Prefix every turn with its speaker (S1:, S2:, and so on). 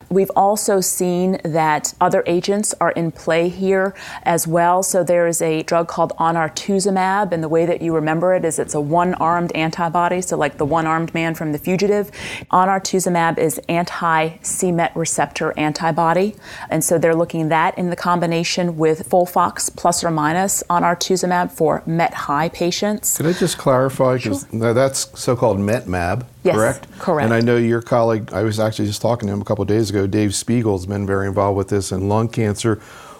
S1: We've also seen that other agents are in play here as well. So there is a drug called onartuzumab, and the way that you remember it is it's a one-armed antibody, so like the one-armed man from The Fugitive. Onartuzumab is anti-c-Met receptor antibody, and so they're looking that in the combination with FOLFOX plus or minus onartuzumab for MET-high patients.
S2: Could I just clarify, because that's so-called METMAB,
S1: Yes,
S2: correct?
S1: correct.
S2: And I know your colleague, I was actually just talking to him a couple of days ago, Dave Spiegel's been very involved with this in lung cancer.